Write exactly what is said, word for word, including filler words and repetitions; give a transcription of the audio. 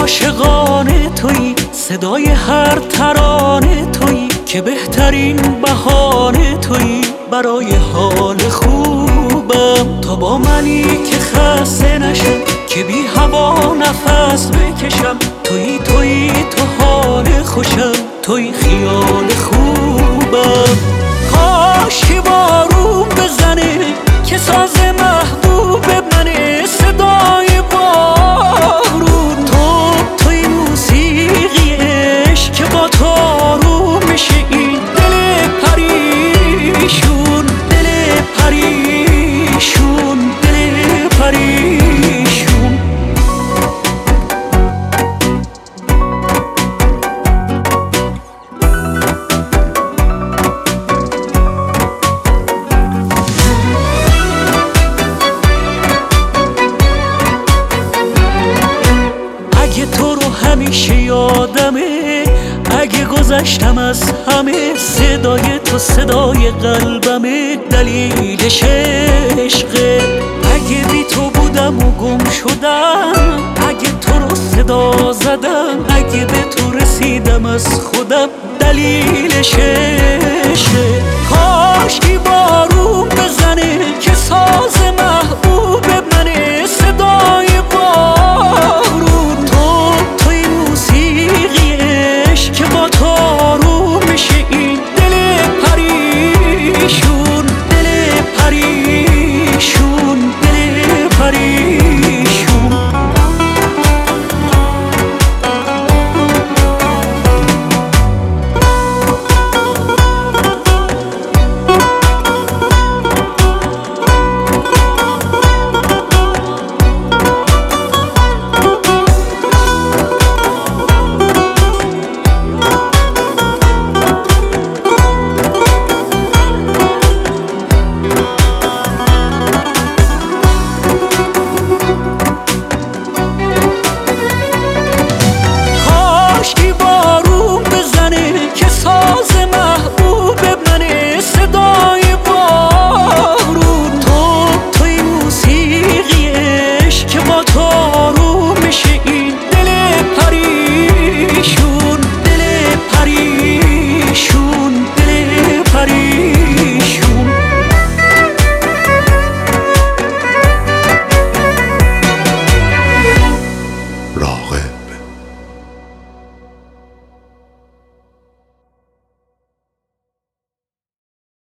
عاشقانه تویی، صدای هر ترانه تویی، که بهترین بهانه تویی برای حال خوبم. تا با منی که خسته نشم، که بی هوا نفس بکشم، تویی تویی تو حال خوشم، تویی خیال خوبم. کاش که بارون بزنه که ساز محبوب منه، صدای بارون تو، توی موسیقی عشق که با تو آروم میشه این دل پریشون، دل پریشون، دل پریشون. اگه تو رو همیشه یادمه، اگه گذشتم از همه، صدای تو صدای قلبمه، دلیلش عشقه. اگه بی تو بودم و گم شدم، اگه تو رو صدا زدم، اگه به تو رسیدم از خودم، دلیلش عشقه. کاش که بارون بزنه که ساز